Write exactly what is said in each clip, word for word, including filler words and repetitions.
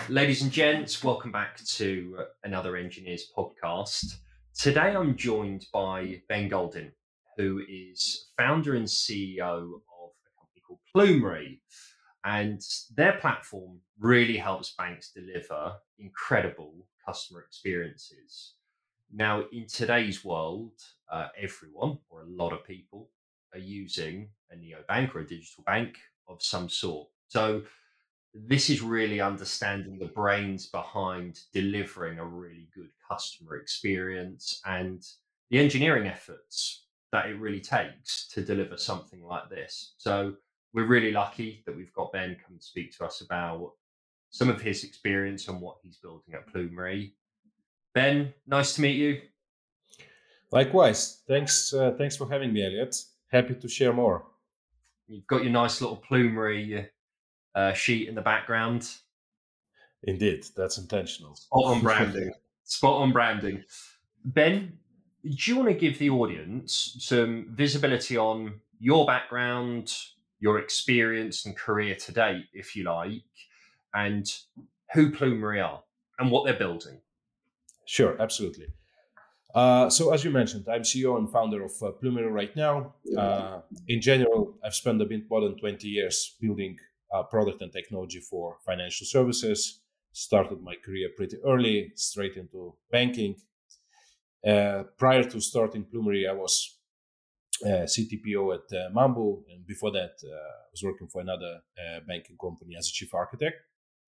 Ladies and gents, welcome back to uh, another Engineers podcast. Today I'm joined by Ben Goldin, who is founder and C E O of a company called Plumery. And their platform really helps banks deliver incredible customer experiences. Now, in today's world, uh, everyone or a lot of people are using a neobank or a digital bank of some sort. So, this is really understanding the brains behind delivering a really good customer experience and the engineering efforts that it really takes to deliver something like this. So we're really lucky that we've got Ben come to speak to us about some of his experience and what he's building at Plumery. Ben, nice to meet you. Likewise. Thanks. Uh, thanks for having me, Elliot. Happy to share more. You've got your nice little Plumery uh, sheet in the background. Indeed, that's intentional. Spot on branding. Spot on branding. Ben, do you want to give the audience some visibility on your background, your experience and career to date, if you like, and who Plumery are and what they're building? Sure, absolutely. Uh, so, as you mentioned, I'm C E O and founder of uh, Plumery right now. Uh, in general, I've spent a bit more than twenty years building uh, product and technology for financial services. Started my career pretty early, straight into banking. Uh, prior to starting Plumery, I was uh, C T P O at uh, Mambu, and before that, uh, I was working for another uh, banking company as a chief architect.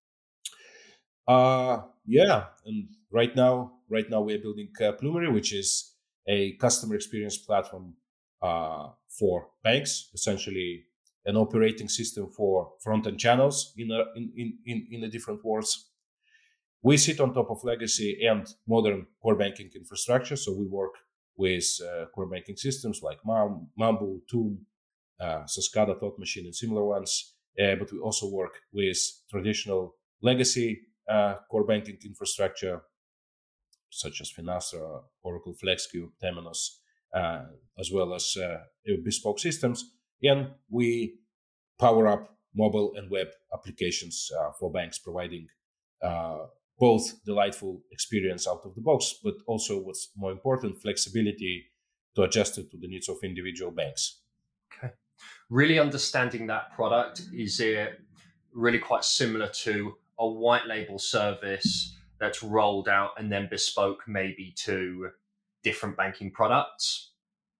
Uh, yeah, and right now, right now we're building uh, Plumery, which is a customer experience platform uh, for banks, essentially an operating system for front-end channels in a, in, in, in, in the different words. We sit on top of legacy and modern core banking infrastructure, so we work with uh, core banking systems like Mam, Mambu, Toom, uh, Saskada, Thought Machine, and similar ones. Uh, but we also work with traditional legacy uh, core banking infrastructure, such as Finastra, Oracle FlexCube, Temenos, uh, as well as uh, bespoke systems. And we power up mobile and web applications uh, for banks, providing uh, both delightful experience out of the box, but also what's more important, flexibility to adjust it to the needs of individual banks. Okay. Really understanding that product, is it really quite similar to a white label service that's rolled out and then bespoke maybe to different banking products?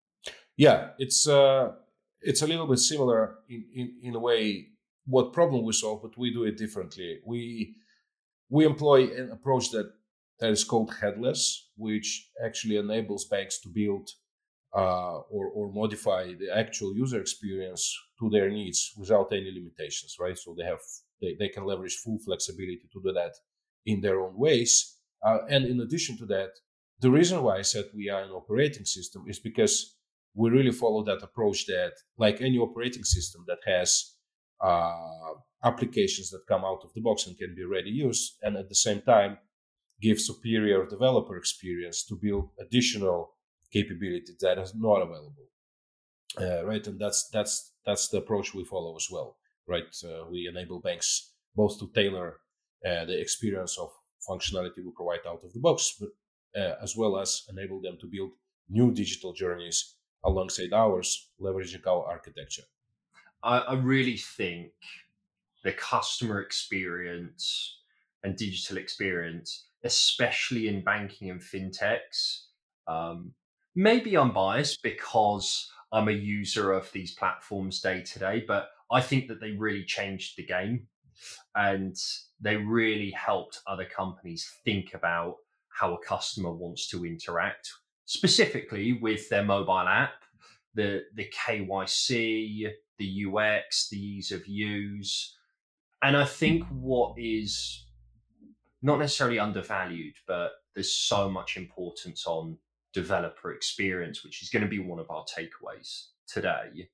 Yeah, it's uh, it's a little bit similar in, in, in a way what problem we solve, but we do it differently. We we employ an approach that that is called headless, which actually enables banks to build uh, or or modify the actual user experience to their needs without any limitations, right? So they have they, they can leverage full flexibility to do that in their own ways. Uh, and in addition to that, the reason why I said we are an operating system is because we really follow that approach that, like any operating system that has uh, applications that come out of the box and can be ready used, and at the same time give superior developer experience to build additional capability that is not available, uh, right? And that's that's that's the approach we follow as well, right? Uh, we enable banks both to tailor uh, the experience of functionality we provide out of the box, but uh, as well as enable them to build new digital journeys alongside ours, leveraging our architecture. I, I really think the customer experience and digital experience, especially in banking and fintechs. Um, maybe I'm biased because I'm a user of these platforms day to day, but I think that they really changed the game and they really helped other companies think about how a customer wants to interact, specifically with their mobile app, the the K Y C, the U X, the ease of use. And I think what is not necessarily undervalued, but there's so much importance on developer experience, which is going to be one of our takeaways today.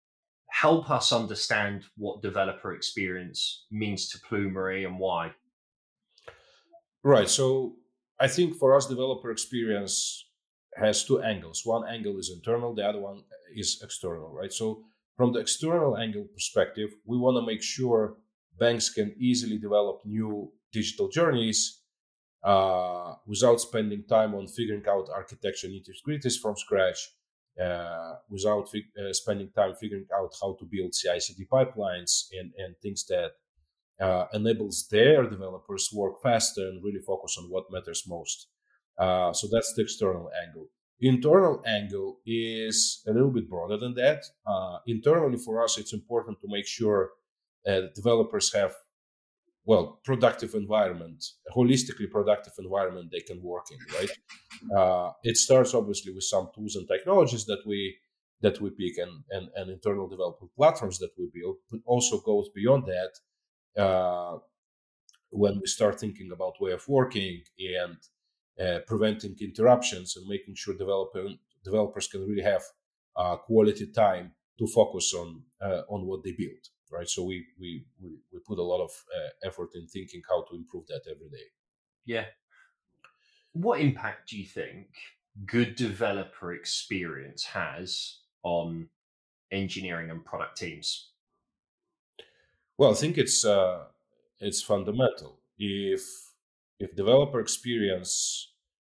Help us understand what developer experience means to Plumery and why. Right. So I think for us, developer experience has two angles. One angle is internal, the other one is external, right? So from the external angle perspective, we want to make sure banks can easily develop new digital journeys uh, without spending time on figuring out architecture nitty-gritties from scratch, uh, without fi- uh, spending time figuring out how to build C I C D pipelines and, and things that uh, enables their developers work faster and really focus on what matters most. Uh, so that's the external angle. Internal angle is a little bit broader than that. Uh, internally, for us, it's important to make sure uh, developers have, well, productive environment, a holistically productive environment they can work in, right? Uh, it starts obviously with some tools and technologies that we that we pick and, and, and internal development platforms that we build, but also goes beyond that uh, when we start thinking about way of working and uh, preventing interruptions and making sure developer, developers can really have uh, quality time to focus on uh, on what they build, right? So we we we, we put a lot of uh, effort in thinking how to improve that every day. Yeah. What impact do you think good developer experience has on engineering and product teams? Well, I think it's uh, it's fundamental. If if developer experience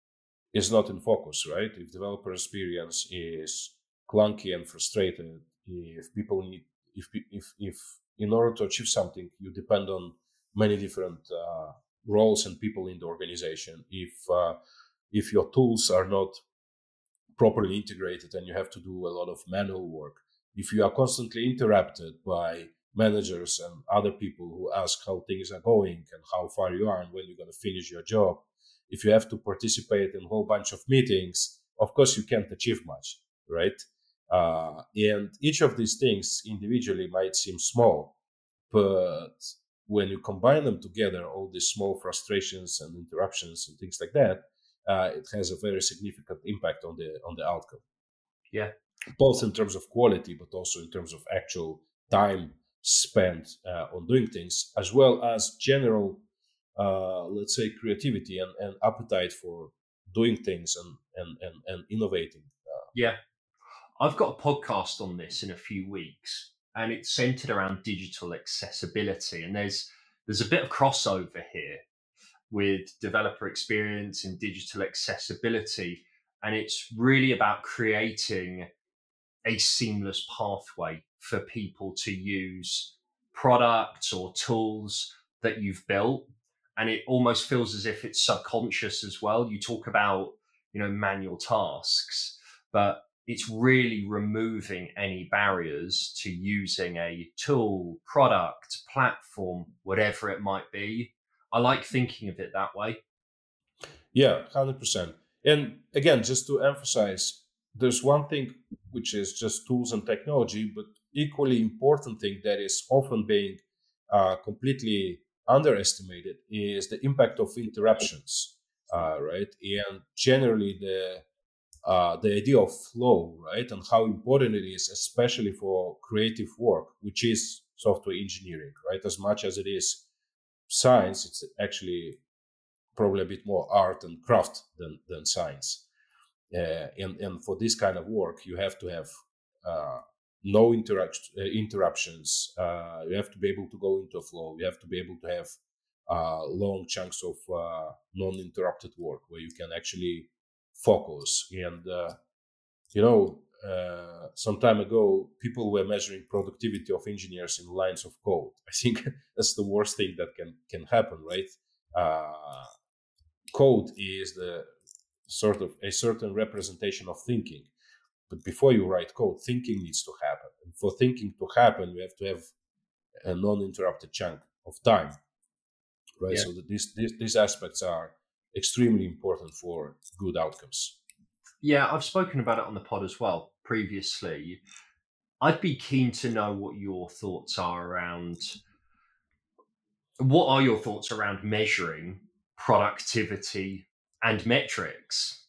is not in focus, right? If developer experience is clunky and frustrated, if people need, if if if in order to achieve something, you depend on many different uh, roles and people in the organization. If uh, if your tools are not properly integrated and you have to do a lot of manual work, if you are constantly interrupted by managers and other people who ask how things are going and how far you are and when you're going to finish your job, if you have to participate in a whole bunch of meetings, of course you can't achieve much, right? Uh, and each of these things individually might seem small, but when you combine them together, all these small frustrations and interruptions and things like that, uh, it has a very significant impact on the on the outcome. Yeah. Both in terms of quality, but also in terms of actual time spent uh, on doing things, as well as general, uh, let's say, creativity and, and appetite for doing things and and and, and innovating. Yeah. I've got a podcast on this in a few weeks, and it's centered around digital accessibility. And there's there's a bit of crossover here with developer experience and digital accessibility. And it's really about creating a seamless pathway for people to use products or tools that you've built. And it almost feels as if it's subconscious as well. You talk about, you know, manual tasks, but it's really removing any barriers to using a tool, product, platform, whatever it might be. I like thinking of it that way. Yeah, one hundred percent. And again, just to emphasize, there's one thing which is just tools and technology, but equally important thing that is often being uh, completely underestimated is the impact of interruptions, uh, right? And generally the uh, the idea of flow, right, and how important it is, especially for creative work, which is software engineering, right? As much as it is science, it's actually probably a bit more art and craft than, than science. Uh, and, and for this kind of work, you have to have uh, no interact- uh, interruptions. Uh, you have to be able to go into a flow. You have to be able to have uh, long chunks of uh, non-interrupted work where you can actually focus. And, uh, you know, uh, some time ago, people were measuring productivity of engineers in lines of code. I think that's the worst thing that can, can happen, right? Uh, code is the sort of a certain representation of thinking, but before you write code, thinking needs to happen, and for thinking to happen you have to have a non-interrupted chunk of time, right? Yeah. So that these, these these aspects are extremely important for good outcomes. Yeah, I've spoken about it on the pod as well previously. I'd be keen to know what your thoughts are around what are your thoughts around measuring productivity and metrics?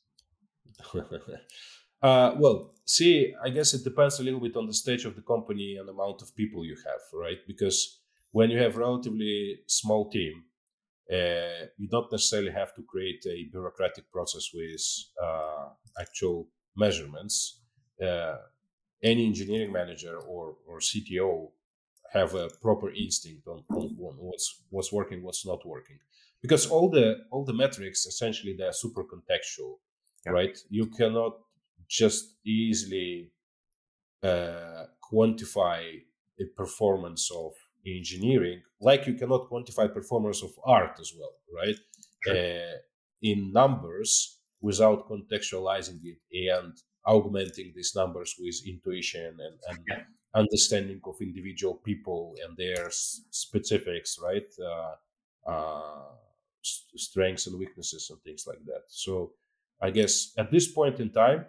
uh, well, see, I guess it depends a little bit on the stage of the company and amount of people you have, right? Because when you have relatively small team, uh, you don't necessarily have to create a bureaucratic process with uh, actual measurements. Uh, any engineering manager or, or C T O have a proper instinct on, on, on what's what's working, what's not working. because all the all the metrics essentially they're super contextual, yeah. right? You cannot just easily uh, quantify the performance of engineering like you cannot quantify performance of art as well, right? Uh, in numbers without contextualizing it and augmenting these numbers with intuition and, and yeah. understanding of individual people and their specifics, right? Uh, uh, strengths and weaknesses and things like that. So I guess at this point in time,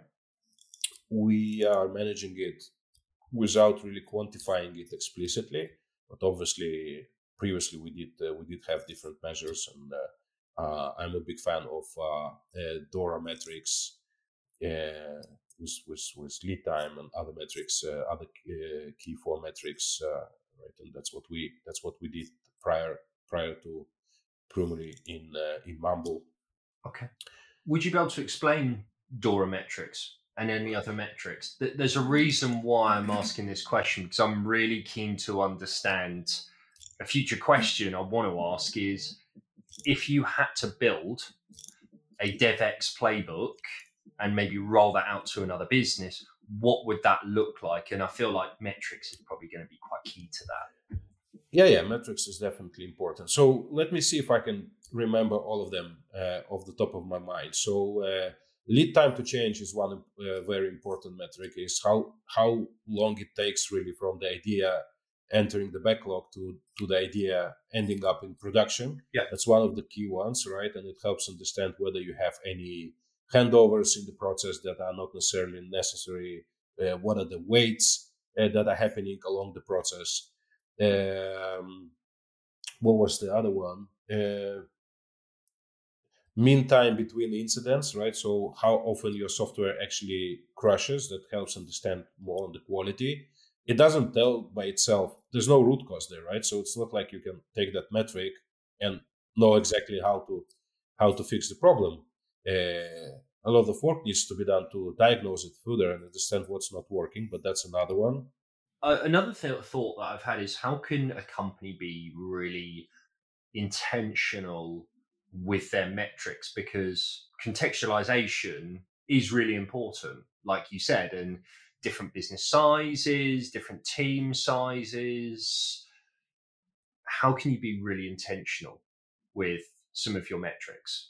we are managing it without really quantifying it explicitly. But obviously, previously we did uh, we did have different measures, and uh, uh, I'm a big fan of uh, uh, DORA metrics uh, with, with with lead time and other metrics, uh, other uh, key four metrics, uh, right? And that's what we that's what we did prior prior to Primory in uh, in Mumble. Okay. Would you be able to explain DORA metrics and any other metrics? There's a reason why I'm asking this question, because I'm really keen to understand. A future question I want to ask is, if you had to build a DevX playbook and maybe roll that out to another business, what would that look like? And I feel like metrics is probably going to be quite key to that. Yeah, yeah, metrics is definitely important. So let me see if I can remember all of them uh, off the top of my mind. So uh, lead time to change is one uh, very important metric. Is how how long it takes really from the idea entering the backlog to to the idea ending up in production. Yeah, that's one of the key ones, right? And it helps understand whether you have any handovers in the process that are not necessarily necessary. Uh, what are the waits uh, that are happening along the process? Um, what was the other one? Uh, mean time between incidents, right? So how often your software actually crashes, that helps understand more on the quality. It doesn't tell by itself. There's no root cause there, right? So it's not like you can take that metric and know exactly how to how to fix the problem. Uh, a lot of work needs to be done to diagnose it further and understand what's not working, but that's another one. Uh, another th- thought that I've had is, how can a company be really intentional with their metrics? Because contextualization is really important, like you said, and different business sizes, different team sizes. How can you be really intentional with some of your metrics?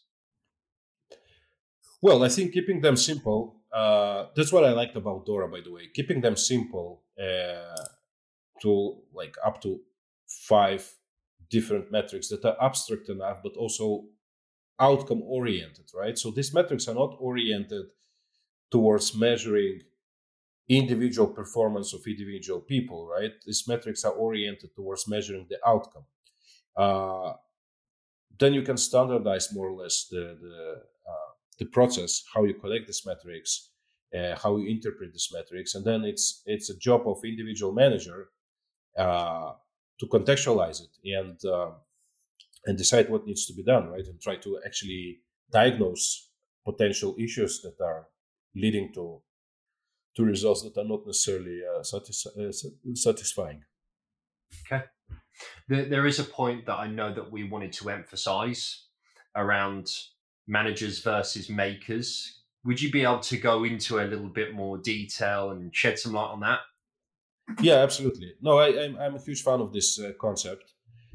Well, I think keeping them simple, uh, that's what I liked about DORA, by the way. Keeping them simple uh, to like up to five different metrics that are abstract enough, but also outcome oriented, right? So these metrics are not oriented towards measuring individual performance of individual people, right? These metrics are oriented towards measuring the outcome. Uh, then you can standardize more or less the the, uh, the process, how you collect these metrics, uh, how you interpret these metrics, and then it's it's a job of individual manager uh, to contextualize it and uh, and decide what needs to be done, right? And try to actually diagnose potential issues that are leading to to results that are not necessarily uh, satis- uh, satisfying. Okay. There, there is a point that I know that we wanted to emphasize around managers versus makers. Would you be able to go into a little bit more detail and shed some light on that? Yeah, absolutely. No, I, I'm, I'm a huge fan of this uh, concept.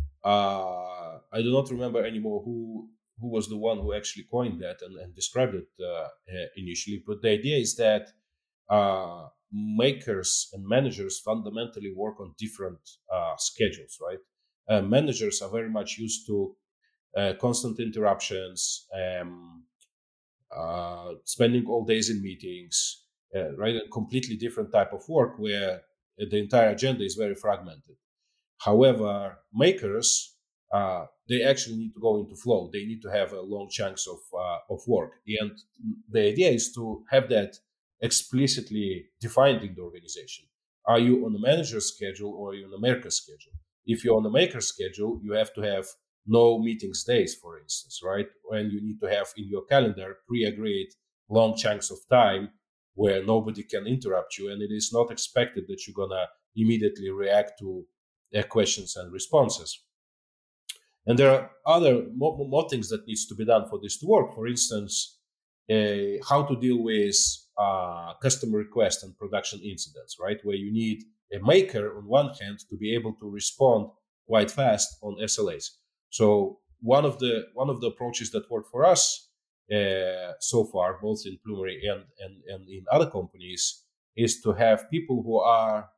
Uh, I do not remember anymore who who was the one who actually coined that and, and described it uh, uh, initially. But the idea is that uh, makers and managers fundamentally work on different uh, schedules, right? Uh, managers are very much used to uh, constant interruptions, um, uh, spending all days in meetings, uh, right? A completely different type of work where the entire agenda is very fragmented. However, makers, uh, they actually need to go into flow. They need to have a long chunks of uh, of work, and the idea is to have that explicitly defined in the organization. Are you on the manager's schedule or are you on the maker's schedule? If you're on the maker's schedule, you have to have no meetings days, for instance, right? And you need to have in your calendar pre-agreed long chunks of time where nobody can interrupt you, and it is not expected that you're gonna immediately react to their questions and responses. And there are other more, more things that needs to be done for this to work. For instance, uh, how to deal with uh, customer request and production incidents, right? Where you need a maker on one hand to be able to respond quite fast on S L As. So one of the one of the approaches that worked for us uh, so far, both in Plumery and, and and in other companies, is to have people who are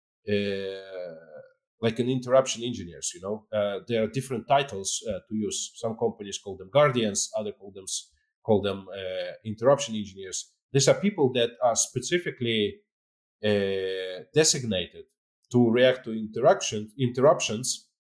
uh, like an interruption engineers. You know, uh, there are different titles uh, to use. Some companies call them guardians, other call them call them uh, interruption engineers. These are people that are specifically uh, designated to react to interruption interruptions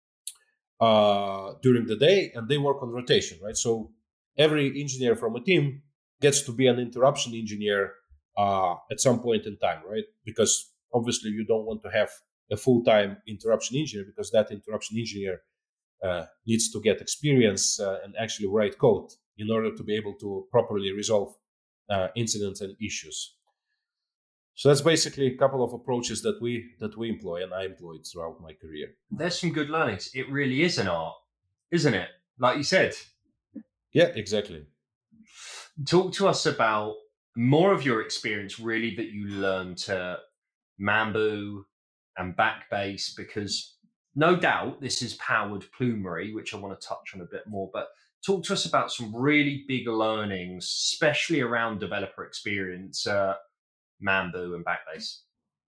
uh, during the day, and they work on rotation, right? So every engineer from a team gets to be an interruption engineer uh, at some point in time, right? Because obviously you don't want to have a full-time interruption engineer, because that interruption engineer uh, needs to get experience uh, and actually write code in order to be able to properly resolve uh, incidents and issues. So that's basically a couple of approaches that we that we employ and I employed throughout my career. There's some good learnings. It really is an art, isn't it? Like you said. Yeah, exactly. Talk to us about more of your experience, really, that you learned to Mambu and Backbase, because no doubt this has powered Plumery, which I want to touch on a bit more. But talk to us about some really big learnings, especially around developer experience, uh, Mambu and Backbase.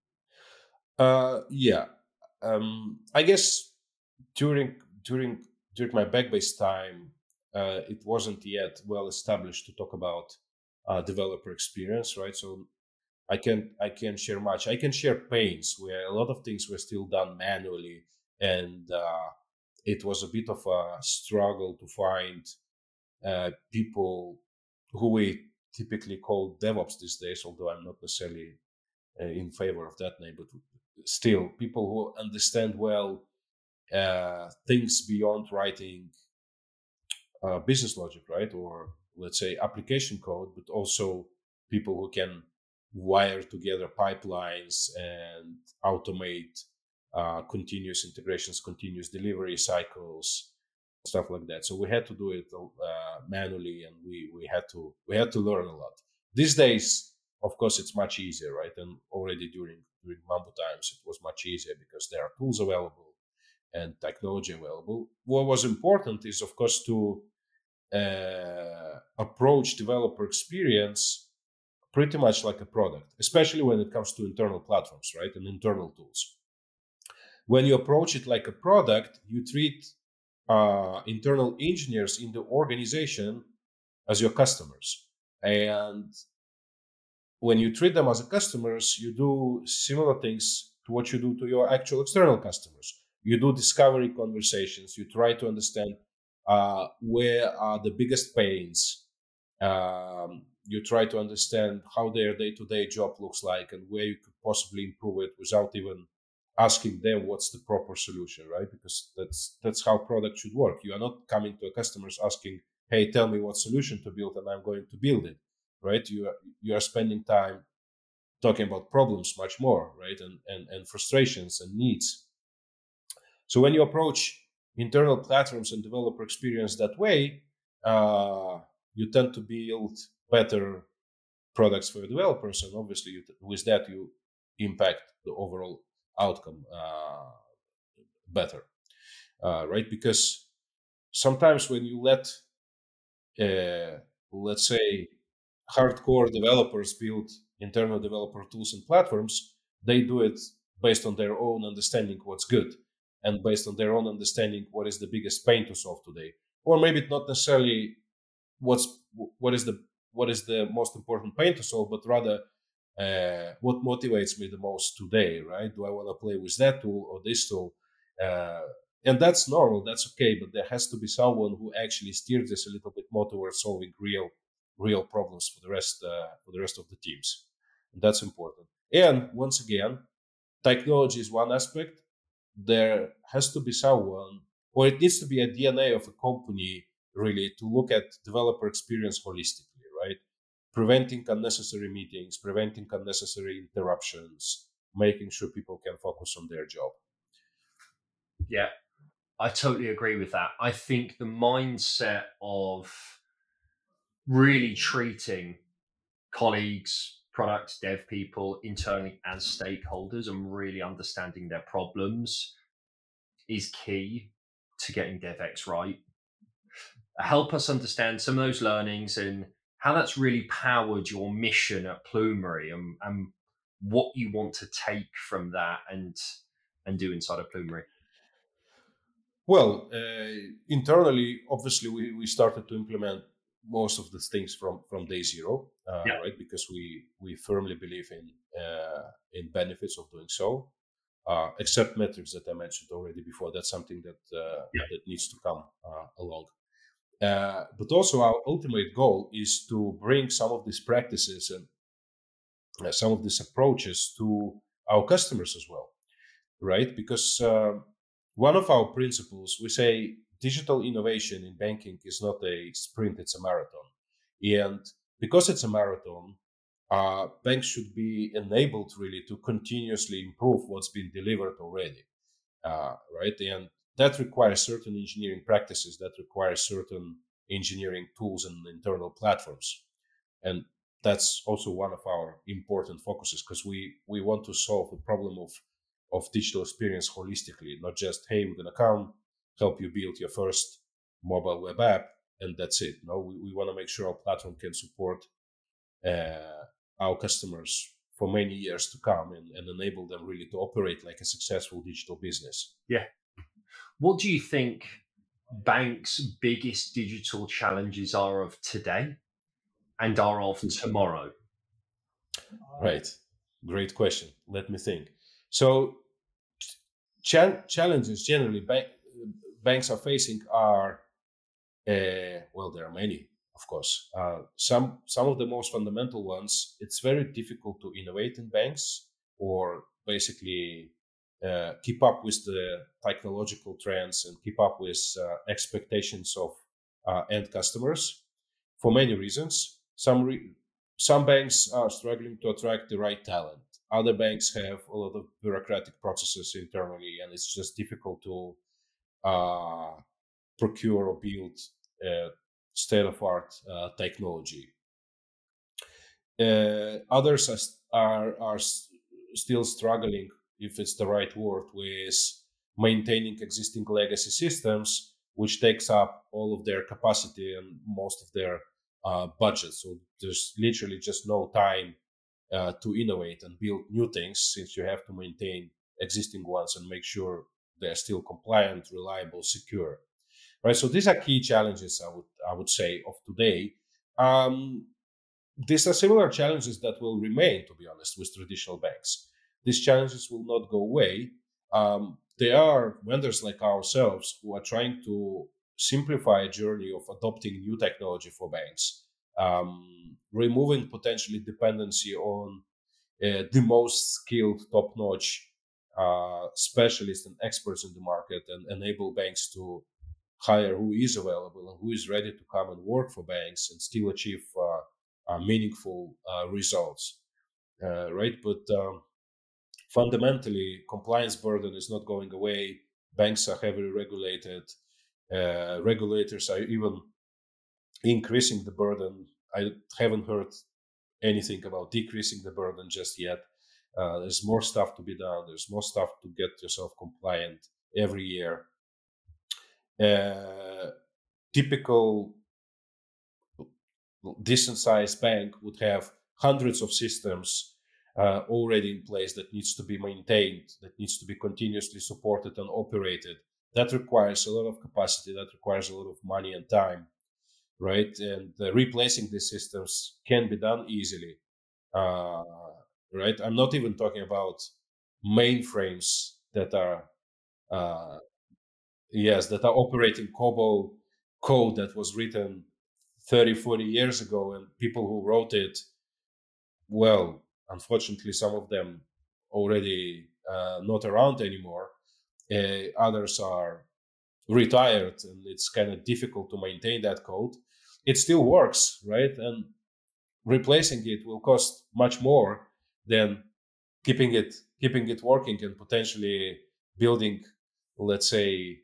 Uh, yeah, um, I guess during during during my Backbase time, uh, it wasn't yet well established to talk about uh, developer experience, right? So I can I can share much. I can share pains where a lot of things were still done manually, and uh, it was a bit of a struggle to find uh, people who we typically call DevOps these days. Although I'm not necessarily uh, in favor of that name, but still, people who understand well uh, things beyond writing uh, business logic, right, or let's say application code, but also people who can wire together pipelines and automate uh, continuous integrations, continuous delivery cycles, stuff like that. So we had to do it uh, manually, and we we had to we had to learn a lot. These days, of course, it's much easier, right? And already during during Mambu times, it was much easier because there are tools available and technology available. What was important is, of course, to uh, approach developer experience pretty much like a product, especially when it comes to internal platforms, right, and internal tools. When you approach it like a product, you treat uh, internal engineers in the organization as your customers. And when you treat them as customers, you do similar things to what you do to your actual external customers. You do discovery conversations. You try to understand uh, where are the biggest pains. Um, you try to understand how their day-to-day job looks like and where you could possibly improve it without even asking them what's the proper solution, right? Because that's that's how product should work. You are not coming to a customers asking, hey, tell me what solution to build and I'm going to build it, right? You are, you are spending time talking about problems much more, right? And, and, and frustrations and needs. So when you approach internal platforms and developer experience that way, uh, you tend to build better products for your developers, and obviously you, with that you impact the overall outcome uh, better, uh, right? Because sometimes when you let, uh, let's say, hardcore developers build internal developer tools and platforms, they do it based on their own understanding what's good and based on their own understanding what is the biggest pain to solve today, or maybe not necessarily what's what is the what is the most important pain to solve, but rather uh, what motivates me the most today, right? Do I want to play with that tool or this tool? Uh, and that's normal, that's okay, but there has to be someone who actually steers this a little bit more towards solving real real problems for the rest uh, for the rest of the teams. And that's important. And once again, technology is one aspect. There has to be someone, or it needs to be a D N A of a company, really, to look at developer experience holistically, right? Preventing unnecessary meetings, preventing unnecessary interruptions, making sure people can focus on their job. Yeah. I totally agree with that. I think the mindset of really treating colleagues, product dev people internally as stakeholders and really understanding their problems is key to getting DevX right. Help us understand some of those learnings and how that's really powered your mission at Plumery, and, and what you want to take from that and and do inside of Plumery. Well, uh, internally, obviously, we, we started to implement most of the things from, from day zero, uh, Yeah. right? Because we we firmly believe in uh, in benefits of doing so. Uh, except metrics that I mentioned already before, that's something that uh, Yeah. that needs to come uh, along. Uh, but also, our ultimate goal is to bring some of these practices and uh, some of these approaches to our customers as well, right? Because uh, one of our principles, we say digital innovation in banking is not a sprint, it's a marathon. And because it's a marathon, uh, banks should be enabled really to continuously improve what's been delivered already, uh, right? And that requires certain engineering practices, that requires certain engineering tools and internal platforms. And that's also one of our important focuses, because we we want to solve the problem of of digital experience holistically, not just, hey, we're going to come help you build your first mobile web app and that's it. No, we, we want to make sure our platform can support uh, our customers for many years to come, and, and enable them really to operate like a successful digital business. Yeah. What do you think banks' biggest digital challenges are of today and are of tomorrow? Right. Great question. Let me think. So, cha- challenges generally bank, banks are facing are, uh, well, there are many, of course. Uh, some some of the most fundamental ones. It's very difficult to innovate in banks, or basically uh, keep up with the technological trends and keep up with uh, expectations of uh, end customers for many reasons. Some re- some banks are struggling to attract the right talent. Other banks have a lot of bureaucratic processes internally, and it's just difficult to uh, procure or build uh, state of art uh, technology. Uh, others are, are are still struggling, if it's the right word, with maintaining existing legacy systems, which takes up all of their capacity and most of their uh, budget. So there's literally just no time uh, to innovate and build new things, since you have to maintain existing ones and make sure they're still compliant, reliable, secure. Right. So these are key challenges, I would I would say, of today. Um, these are similar challenges that will remain, to be honest, with traditional banks. These challenges will not go away. Um, there are vendors like ourselves who are trying to simplify a journey of adopting new technology for banks, um, removing potentially dependency on uh, the most skilled, top-notch uh, specialists and experts in the market, and enable banks to hire who is available and who is ready to come and work for banks and still achieve uh, uh, meaningful uh, results, uh, right? But um, fundamentally, compliance burden is not going away. Banks are heavily regulated. Uh, regulators are even increasing the burden. I haven't heard anything about decreasing the burden just yet. Uh, there's more stuff to be done. There's more stuff to get yourself compliant every year. Uh, typical decent sized bank would have hundreds of systems uh, already in place that needs to be maintained, that needs to be continuously supported and operated. That requires a lot of capacity, that requires a lot of money and time, right? And uh, replacing these systems can be done easily, uh, right? I'm not even talking about mainframes that are, uh, yes, that are operating COBOL code that was written thirty, forty years ago, and people who wrote it, well, unfortunately, some of them already uh, not around anymore. Uh, others are retired, and it's kind of difficult to maintain that code. It still works, right? And replacing it will cost much more than keeping it keeping it working and potentially building, let's say,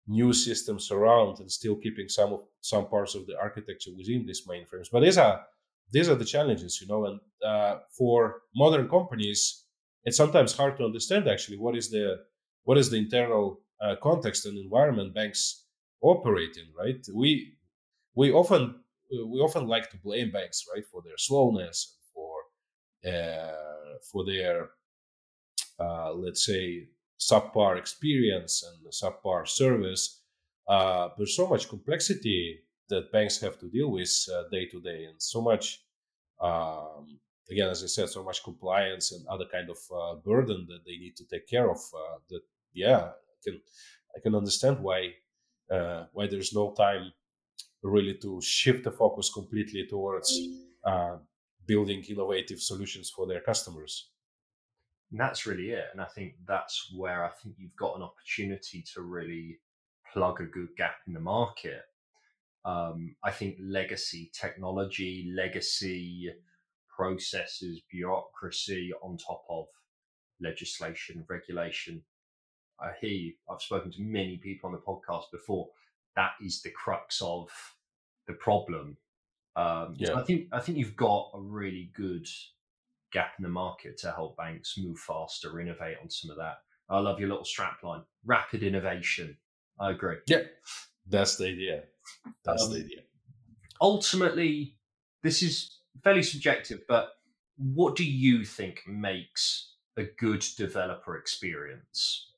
new systems around and still keeping some of some parts of the architecture within these mainframes. But these are these are the challenges, you know. And uh, for modern companies, it's sometimes hard to understand actually what is the what is the internal uh, context and environment banks operate in. Right? We we often we often like to blame banks, right, for their slowness, for uh, for their uh, let's say subpar experience and subpar service. Uh, there's so much complexity that banks have to deal with uh, day to day, and so much, um, again, as I said, so much compliance and other kind of uh, burden that they need to take care of. Uh, that yeah, I can I can understand why uh, why there's no time really to shift the focus completely towards uh, building innovative solutions for their customers. And that's really it. And I think that's where I think you've got an opportunity to really plug a good gap in the market. Um, I think legacy technology, legacy processes, bureaucracy on top of legislation, regulation. I hear you. I've spoken to many people on the podcast before. That is the crux of the problem. Um, so Yeah. I think I think you've got a really good gap in the market to help banks move faster, innovate on some of that. I love your little strapline, rapid innovation. I agree. Yeah, that's the idea. That's the Um, idea. ultimately, this is fairly subjective, but what do you think makes a good developer experience?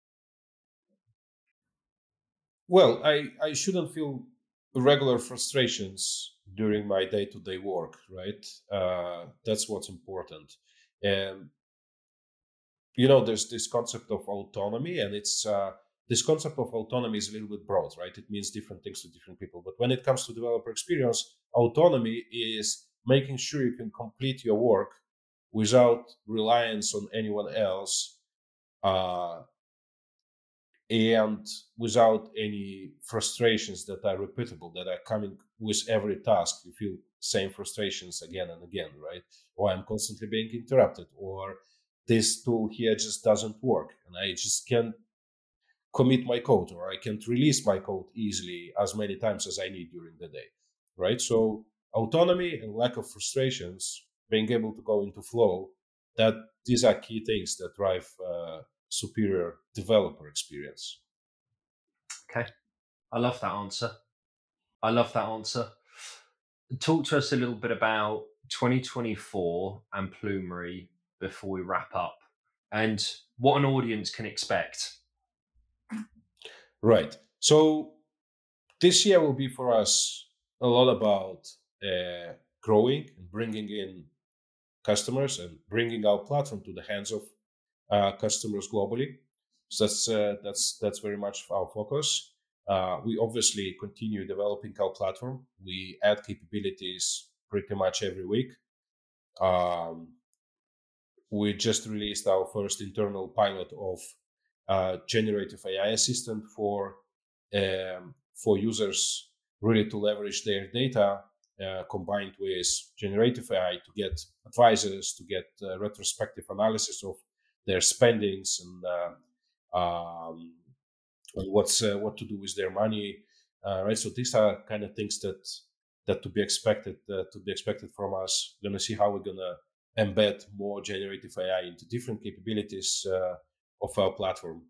Well, I, I shouldn't feel regular frustrations during my day to day work, right? Uh, that's what's important. And, you know, there's this concept of autonomy, and it's uh, this concept of autonomy is a little bit broad, right? It means different things to different people. But when it comes to developer experience, autonomy is making sure you can complete your work without reliance on anyone else, uh, and without any frustrations that are repeatable, that are coming with every task. You feel same frustrations again and again, right? Or I'm constantly being interrupted, or this tool here just doesn't work and I just can't commit my code, or I can't release my code easily as many times as I need during the day, right? So autonomy and lack of frustrations, being able to go into flow, that these are key things that drive uh, superior developer experience. Okay, I love that answer. I love that answer. Talk to us a little bit about twenty twenty-four and Plumery before we wrap up, and what an audience can expect. Right. So this year will be for us a lot about uh, growing and bringing in customers and bringing our platform to the hands of uh, customers globally. So that's uh, that's that's very much our focus. Uh, we obviously continue developing our platform. We add capabilities pretty much every week. Um, we just released our first internal pilot of uh, generative A I assistant for um, for users really to leverage their data uh, combined with generative A I to get advisors, to get uh, retrospective analysis of their spendings and uh, um, and what's uh, what to do with their money, uh, right? So these are kind of things that that to be expected uh, to be expected from us. We're gonna see how we're gonna embed more generative A I into different capabilities uh, of our platform.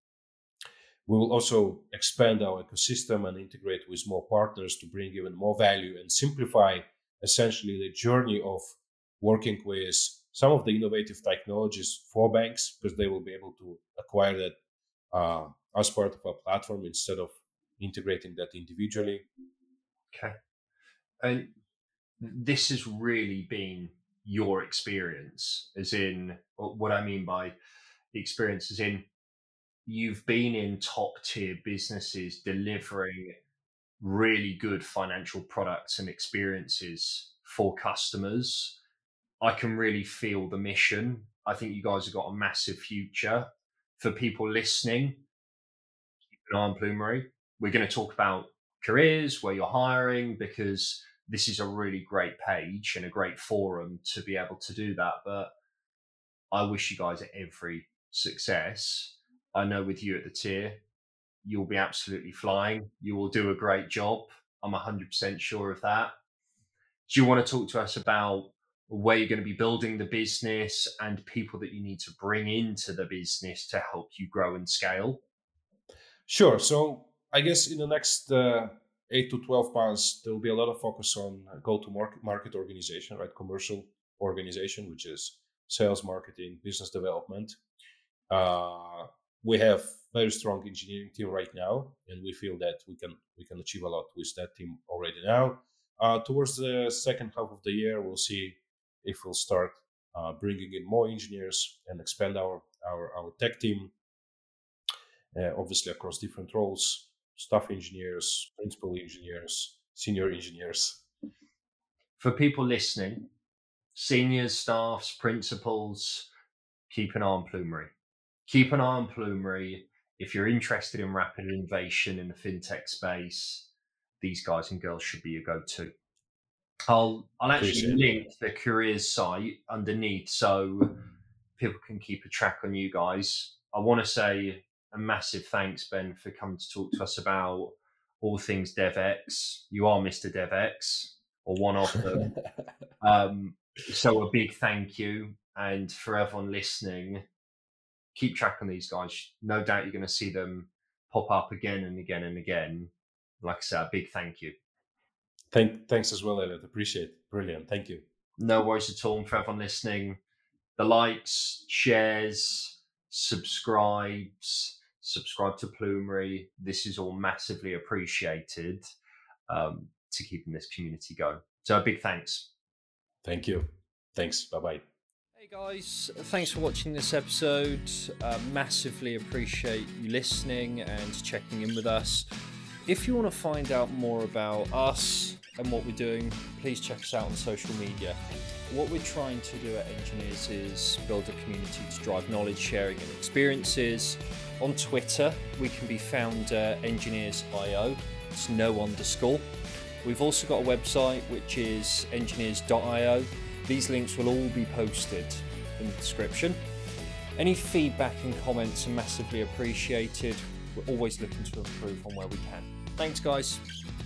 We will also expand our ecosystem and integrate with more partners to bring even more value and simplify essentially the journey of working with some of the innovative technologies for banks, because they will be able to acquire that uh, as part of our platform instead of integrating that individually. Okay. And this has really been your experience, as in, what I mean by experience, as in, you've been in top tier businesses delivering really good financial products and experiences for customers. I can really feel the mission. I think you guys have got a massive future. For people listening, keep an eye on Plumery. We're going to talk about careers, where you're hiring, because this is a really great page and a great forum to be able to do that. But I wish you guys every success. I know with you at the tier, you'll be absolutely flying. You will do a great job. I'm one hundred percent sure of that. Do you want to talk to us about where you're going to be building the business and people that you need to bring into the business to help you grow and scale? Sure. So I guess in the next uh, eight to twelve months, there will be a lot of focus on go-to-market market organization, right? Commercial organization, which is sales, marketing, business development. Uh, we have very strong engineering team right now, and we feel that we can we can achieve a lot with that team already now. Uh, towards the second half of the year, we'll see if we'll start uh, bringing in more engineers and expand our our, our tech team, uh, obviously across different roles: staff engineers, principal engineers, senior engineers. For people listening, seniors, staffs, principals, keep an eye on Plumery. Keep an eye on Plumery. If you're interested in rapid innovation in the fintech space, these guys and girls should be your go-to. I'll I'll actually Appreciate link the careers site underneath so people can keep a track on you guys. I want to say a massive thanks, Ben, for coming to talk to us about all things DevX. You are Mister DevX, or one of them. um, so a big thank you. And for everyone listening, keep track on these guys. No doubt you're going to see them pop up again and again and again. Like I said, a big thank you. Thank, thanks as well, Elliot. Appreciate it. Brilliant. Thank you. No worries at all. And for everyone listening, the likes, shares, subscribes, subscribe to Plumery. This is all massively appreciated um, to keeping this community going. So a big thanks. Thank you. Thanks. Bye-bye. Hey guys, thanks for watching this episode. Uh, massively appreciate you listening and checking in with us. If you want to find out more about us and what we're doing, please check us out on social media. What we're trying to do at Engineers is build a community to drive knowledge sharing and experiences. On Twitter, we can be found at Engineers dot I O. It's no underscore. We've also got a website, which is engineers dot I O. These links will all be posted in the description. Any feedback and comments are massively appreciated. We're always looking to improve on where we can. Thanks, guys.